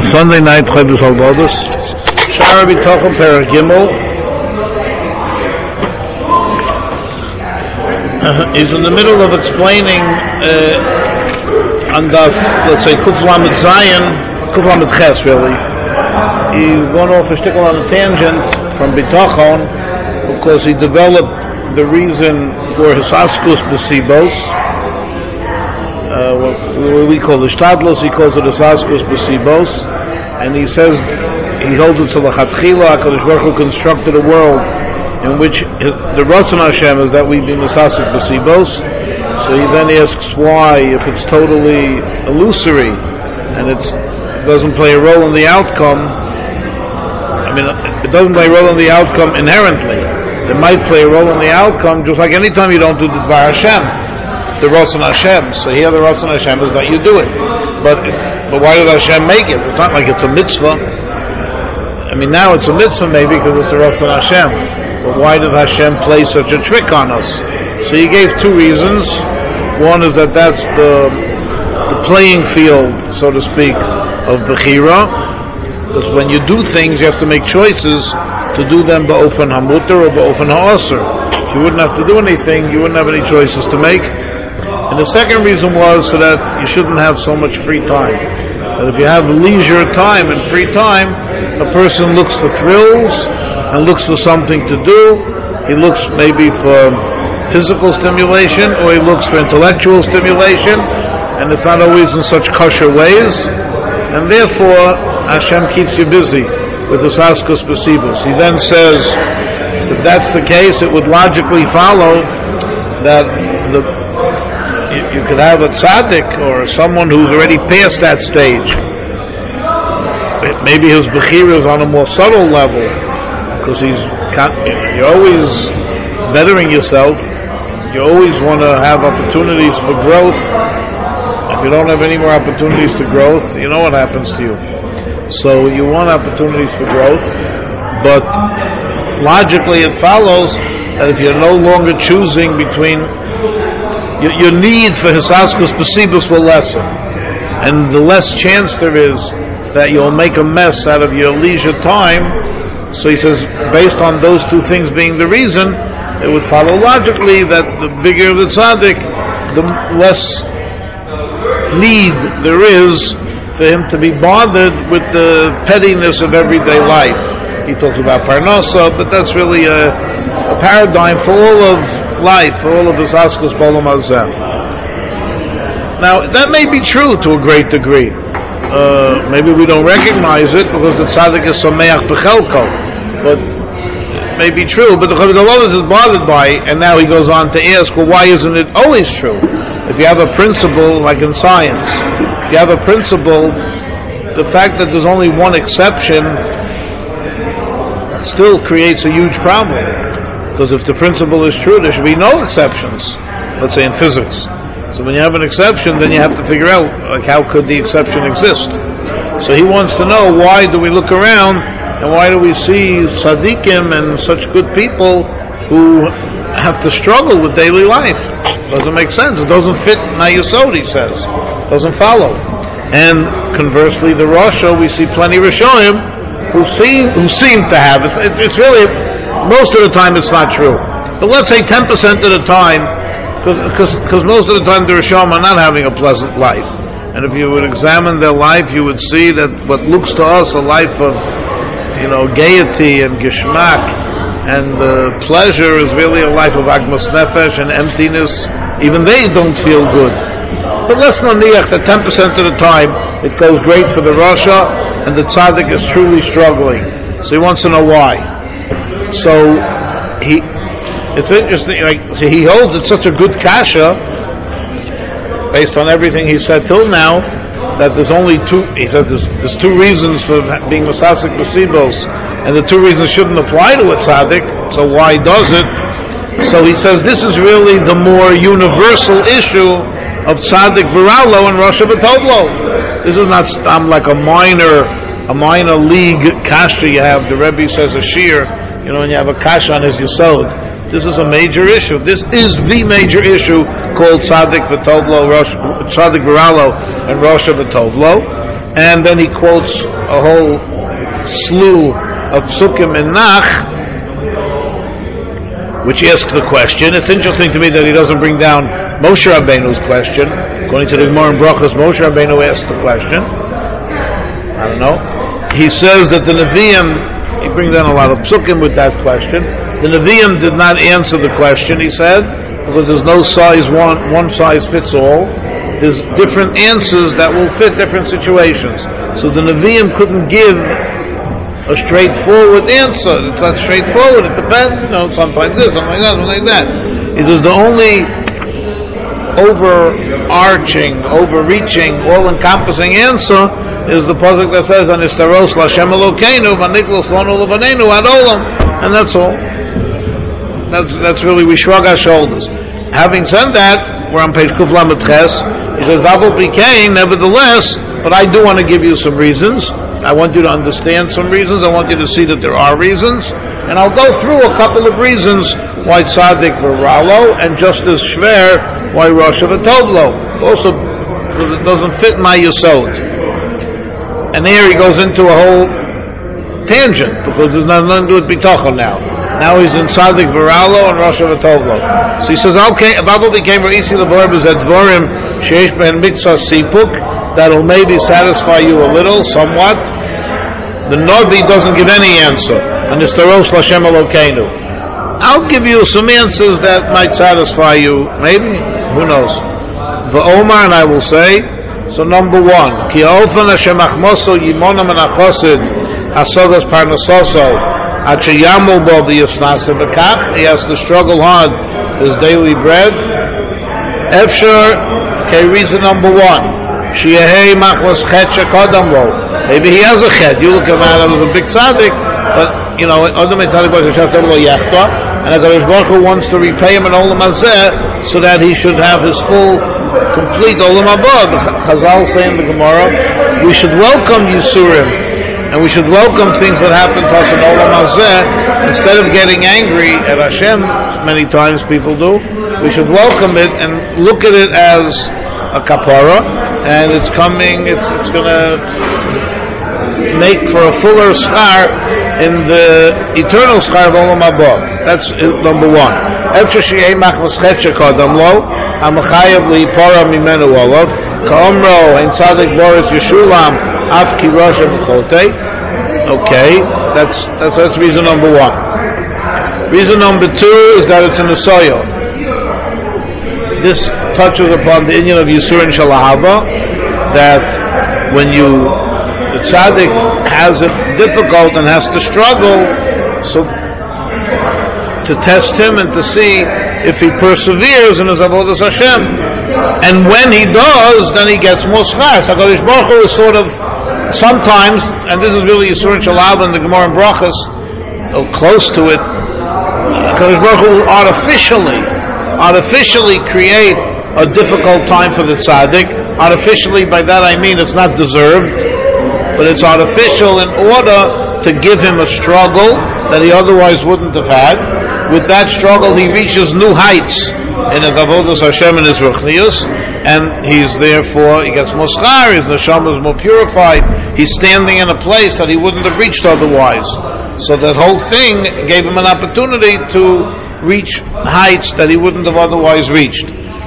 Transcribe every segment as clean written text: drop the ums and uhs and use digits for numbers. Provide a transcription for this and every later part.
Sunday night, Chayvus Halvados, Shara B'Tochel Perek Gimel. He's in the middle of explaining on the, let's say, Kuf Lamed Zayin, Kuf Lamed Ches, really. He went off a shtickle on a tangent from B'Tochon because he developed the reason for his Askus B'Sibos. What we call the Shtadlos, he calls it the Askus B'Sibos, and he says he holds it to the Chatchila. HaKadosh Baruch Hu constructed a world in which the Ratzon Hashem is that we be Askus B'Sibos. So he then asks why, if it's totally illusory and it doesn't play a role in the outcome. I mean, it doesn't play a role in the outcome inherently. It might play a role in the outcome, just like any time you don't do the Dvar Hashem, the Ratzon Hashem. So here the Ratzon Hashem is that you do it. But why did Hashem make it? It's not like it's a mitzvah. I mean, now it's a mitzvah maybe because it's the Ratzon Hashem. But why did Hashem play such a trick on us? So he gave two reasons. One is that that's the playing field, so to speak, of Bechira. Because when you do things, you have to make choices to do them ba'ofen hamuter or ba'ofen ha'asr. If you wouldn't have to do anything, you wouldn't have any choices to make. And the second reason was so that you shouldn't have so much free time. That if you have leisure time and free time, a person looks for thrills and looks for something to do. He looks maybe for physical stimulation or he looks for intellectual stimulation, and it's not always in such kosher ways. And therefore, Hashem keeps you busy with his Askus B'Sibos. He then says, if that's the case, it would logically follow that you could have a tzaddik or someone who's already past that stage. Maybe his bechira is on a more subtle level because you're always bettering yourself. You always want to have opportunities for growth. If you don't have any more opportunities to growth, you know what happens to you. So you want opportunities for growth, but logically it follows that if you're no longer choosing between, your need for Hisaskus B'Sibos will lessen, and the less chance there is that you'll make a mess out of your leisure time. So he says, based on those two things being the reason, it would follow logically that the bigger the tzaddik, the less need there is for him to be bothered with the pettiness of everyday life. He talks about parnasa, but that's really a paradigm for all of life, for all of his askus b'olam hazeh. Now, that may be true to a great degree. Maybe we don't recognize it because the tzaddik is sameach b'chelko, but it may be true. But the Chabad is bothered by it, and now he goes on to ask, well, why isn't it always true? If you have a principle, like in science, if you have a principle, the fact that there's only one exception still creates a huge problem. Because if the principle is true, there should be no exceptions. Let's say in physics. So when you have an exception, then you have to figure out, like, how could the exception exist? So he wants to know, why do we look around and why do we see tzaddikim and such good people who have to struggle with daily life? Doesn't make sense. It doesn't fit Nayasod, he says. Doesn't follow. And conversely, the Rasha, we see plenty of Rishonim who seem to have it. It's really, most of the time it's not true. But let's say 10% of the time, because most of the time the Rishonim are not having a pleasant life. And if you would examine their life, you would see that what looks to us a life of, gaiety and gishmak and pleasure is really a life of agmas nefesh and emptiness. Even they don't feel good. But let's not niach that 10% of the time it goes great for the Rasha and the tzaddik is truly struggling. So he wants to know why. So it's interesting, he holds it's such a good kasha based on everything he said till now, that there's only two. He says there's two reasons for being Masasik B'Sibos, and the two reasons shouldn't apply to a tzaddik. So why does it? So he says this is really the more universal issue of tzaddik v'ralo and Rasha v'tovlo. This is not like a minor league kasha you have. The Rebbe says a shir, and you have a kasha on his yesod. This is a major issue. This is the major issue called tzaddik v'tovlo, tzaddik v'ralo and Rasha v'tovlo. and then he quotes a whole slew of psukim in Nach, which he asks the question. It's interesting to me that he doesn't bring down Moshe Rabbeinu's question. According to the Gemara in Brachos, Moshe Rabbeinu asked the question. I don't know. He says that the Nevi'im, he brings down a lot of psukim with that question. The Nevi'im did not answer the question, he said, because there's no size, one size fits all. There's different answers that will fit different situations. So the Nevi'im couldn't give a straightforward answer. It's not straightforward, it depends, sometimes this, something like that, something like that. It is the only overarching, overreaching, all-encompassing answer is the pasuk that says, "Anistaros Lashem Elokeinu, v'niklos lanu levanenu ad olam," and that's all. That's really, we shrug our shoulders. Having said that, we're on page Kuf Lamed Ches. He says, "Davul Pikein, nevertheless, but I do want to give you some reasons. I want you to understand some reasons. I want you to see that there are reasons, and I'll go through a couple of reasons why Tzaddik V'Ralo, and just as Shver, why Rosh V'Tovlo. Also, because it doesn't fit my Yesod." And here he goes into a whole tangent, because there's nothing to do with Bitochon now. Now he's in Tzaddik V'Ralo and Rosh V'Tovlo. So he says, okay, Babel became Re'isi L'Vorb is at Dvorim Sheish Ben Mitzvah Sipuk, that'll maybe satisfy you a little, somewhat. The Novi doesn't give any answer. And it's the Rosh Lashem Elokeinu. I'll give you some answers that might satisfy you, maybe, who knows. V'Omar, and I will say, so number one, Ki Ofan Hashem Achmoso Yimonam and Achosid Asogos Parnasoso Ache Yamul Bo V'Yisnasa B'Kach, he has to struggle hard for his daily bread. Efshar, okay, reason number one, Shiahei Machlos Chet Shekodam Lo, maybe he has a chet. You look at him as a big tzaddik, but other than tzaddik was Hashem Lo Yachta, and HaKadosh Baruch Hu wants to repay him in Olam Hazeh so that he should have his full, complete Olam Haba. Chazal say in the Gemara, we should welcome Yisurim, and we should welcome things that happen to us in Olam Hazeh instead of getting angry at Hashem. Many times people do. We should welcome it and look at it as a kapara, and it's coming. It's going to make for a fuller schar in the eternal schar of Olam Haba. That's number one. Efshar she'ei machmas chet shekodam lo, hamachayav liipara mimenu olav, ka'omro ein tzadik boris yeshulam af ki rosha b'chotei. Okay, that's reason number one. Reason number two is that it's in the soil. This touches upon the inyan of Yisur and Shalahava, that when the tzaddik has it difficult and has to struggle, so to test him and to see if he perseveres in his avodas Hashem, and when he does, then he gets more schar. So HaKadosh Baruch Hu is sort of sometimes, and this is really Yisur and Shalahava in the Gemara and Brachos, close to it. HaKadosh Baruch Hu will artificially create a difficult time for the tzaddik. Artificially, by that I mean it's not deserved, but it's artificial in order to give him a struggle that he otherwise wouldn't have had. With that struggle, he reaches new heights in his avodas Hashem and his ruchnius, and he gets more schar, his neshama is more purified, he's standing in a place that he wouldn't have reached otherwise. So that whole thing gave him an opportunity to reach heights that he wouldn't have otherwise reached.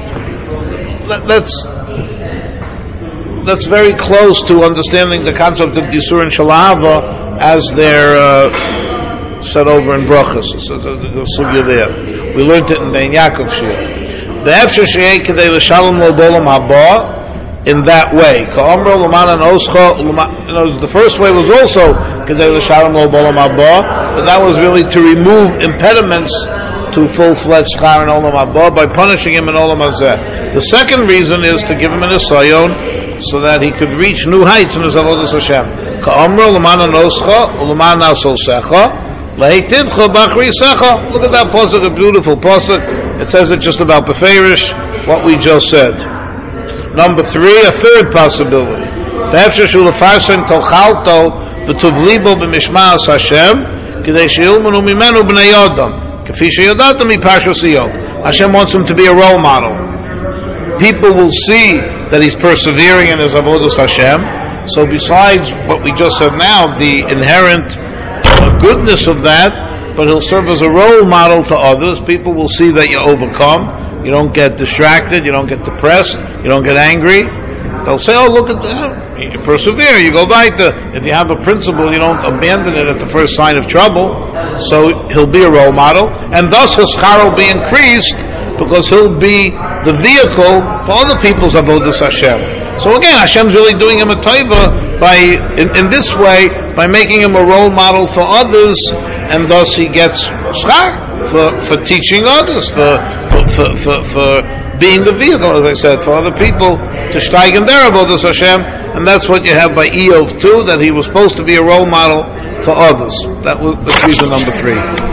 That's very close to understanding the concept of Yisur and Shalahava as they're said over in Brachos. So the sugya there. We learned it in the Yaakov Shir. The Efshar She'ei Kedei L'Shalom Lo B'Olam Haba, in that way. Ka'omro L'man and Oscha. The first way was also Kedei L'Shalom Lo B'Olam Haba, but that was really to remove impediments to full-fledged schar in Olam Haba by punishing him in Olam Hazeh. The second reason is to give him an Isayon so that he could reach new heights in his avodas Hashem. Ka'omro L'man and Oscha L'man Nasol Secha L'Heitivcha B'Achri Secha. Look at that pasuk, a beautiful pasuk. It says it just about Beferish, what we just said. Number three, a third possibility. Efshar shu lefarsen tolchalto v'tuv libo b'mishma'as Hashem k'dei she'ilmenu mimenu b'nei Yodam k'fi she'yodatam mipashos Iyov. Hashem wants him to be a role model. People will see that he's persevering in his avodas Hashem, So besides what we just said now, the inherent goodness of that, but he'll serve as a role model to others. People will see that you overcome. You don't get distracted. You don't get depressed. You don't get angry. They'll say, oh, look at that. You persevere. You go back to, if you have a principle, you don't abandon it at the first sign of trouble. So he'll be a role model. And thus his schar will be increased because he'll be the vehicle for other people's avodas Hashem. So again, Hashem's really doing him a taiva by, in this way, by making him a role model for others, and thus he gets schar for teaching others, for being the vehicle, as I said, for other people to steig in their avodas Hashem, and that's what you have by Eov too, that he was supposed to be a role model for others. That's reason number 3.